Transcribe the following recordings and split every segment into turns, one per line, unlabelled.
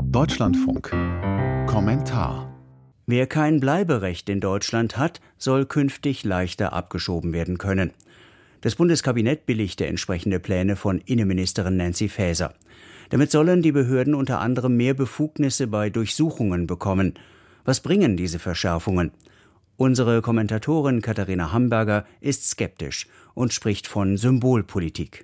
Deutschlandfunk. Kommentar.
Wer kein Bleiberecht in Deutschland hat, soll künftig leichter abgeschoben werden können. Das Bundeskabinett billigte entsprechende Pläne von Innenministerin Nancy Faeser. Damit sollen die Behörden unter anderem mehr Befugnisse bei Durchsuchungen bekommen. Was bringen diese Verschärfungen? Unsere Kommentatorin Katharina Hamburger ist skeptisch und spricht von Symbolpolitik.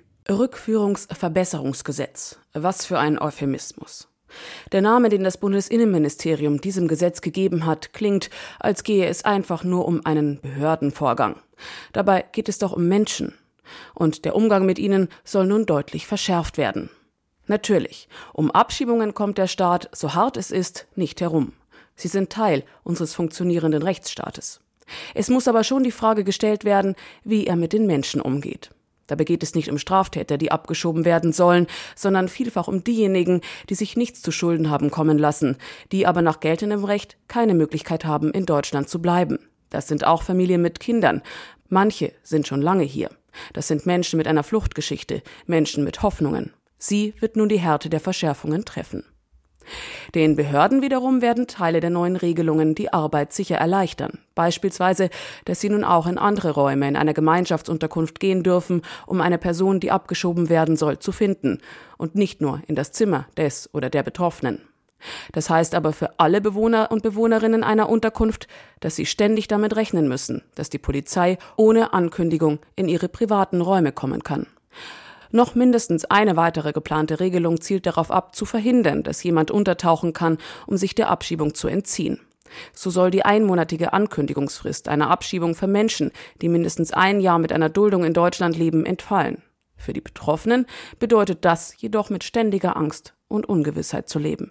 Rückführungsverbesserungsgesetz. Was für ein Euphemismus. Der Name, den das Bundesinnenministerium diesem Gesetz gegeben hat, klingt, als gehe es einfach nur um einen Behördenvorgang. Dabei geht es doch um Menschen. Und der Umgang mit ihnen soll nun deutlich verschärft werden. Natürlich, um Abschiebungen kommt der Staat, so hart es ist, nicht herum. Sie sind Teil unseres funktionierenden Rechtsstaates. Es muss aber schon die Frage gestellt werden, wie er mit den Menschen umgeht. Dabei geht es nicht um Straftäter, die abgeschoben werden sollen, sondern vielfach um diejenigen, die sich nichts zu Schulden haben kommen lassen, die aber nach geltendem Recht keine Möglichkeit haben, in Deutschland zu bleiben. Das sind auch Familien mit Kindern. Manche sind schon lange hier. Das sind Menschen mit einer Fluchtgeschichte, Menschen mit Hoffnungen. Sie wird nun die Härte der Verschärfungen treffen. Den Behörden wiederum werden Teile der neuen Regelungen die Arbeit sicher erleichtern. Beispielsweise, dass sie nun auch in andere Räume in einer Gemeinschaftsunterkunft gehen dürfen, um eine Person, die abgeschoben werden soll, zu finden und nicht nur in das Zimmer des oder der Betroffenen. Das heißt aber für alle Bewohner und Bewohnerinnen einer Unterkunft, dass sie ständig damit rechnen müssen, dass die Polizei ohne Ankündigung in ihre privaten Räume kommen kann. Noch mindestens eine weitere geplante Regelung zielt darauf ab, zu verhindern, dass jemand untertauchen kann, um sich der Abschiebung zu entziehen. So soll die einmonatige Ankündigungsfrist einer Abschiebung für Menschen, die mindestens ein Jahr mit einer Duldung in Deutschland leben, entfallen. Für die Betroffenen bedeutet das jedoch mit ständiger Angst und Ungewissheit zu leben.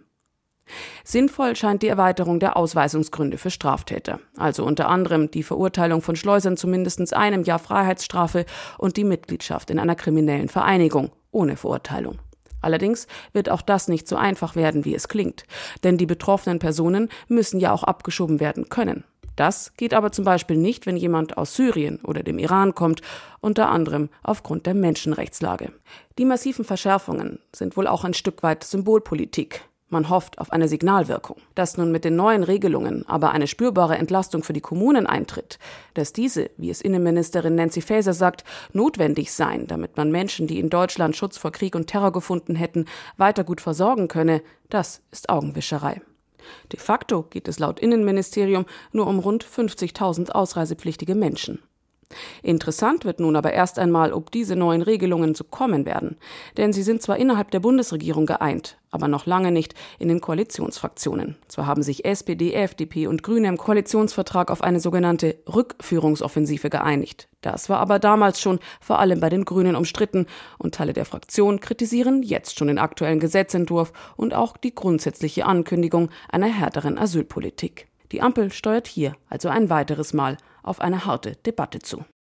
Sinnvoll scheint die Erweiterung der Ausweisungsgründe für Straftäter, also unter anderem die Verurteilung von Schleusern zu mindestens einem Jahr Freiheitsstrafe und die Mitgliedschaft in einer kriminellen Vereinigung ohne Verurteilung. Allerdings wird auch das nicht so einfach werden, wie es klingt, denn die betroffenen Personen müssen ja auch abgeschoben werden können. Das geht aber zum Beispiel nicht, wenn jemand aus Syrien oder dem Iran kommt, unter anderem aufgrund der Menschenrechtslage. Die massiven Verschärfungen sind wohl auch ein Stück weit Symbolpolitik. Man hofft auf eine Signalwirkung. Dass nun mit den neuen Regelungen aber eine spürbare Entlastung für die Kommunen eintritt, dass diese, wie es Innenministerin Nancy Faeser sagt, notwendig seien, damit man Menschen, die in Deutschland Schutz vor Krieg und Terror gefunden hätten, weiter gut versorgen könne, das ist Augenwischerei. De facto geht es laut Innenministerium nur um rund 50.000 ausreisepflichtige Menschen. Interessant wird nun aber erst einmal, ob diese neuen Regelungen so kommen werden. Denn sie sind zwar innerhalb der Bundesregierung geeint, aber noch lange nicht in den Koalitionsfraktionen. Zwar haben sich SPD, FDP und Grüne im Koalitionsvertrag auf eine sogenannte Rückführungsoffensive geeinigt. Das war aber damals schon vor allem bei den Grünen umstritten und Teile der Fraktion kritisieren jetzt schon den aktuellen Gesetzentwurf und auch die grundsätzliche Ankündigung einer härteren Asylpolitik. Die Ampel steuert hier also ein weiteres Mal auf eine harte Debatte zu.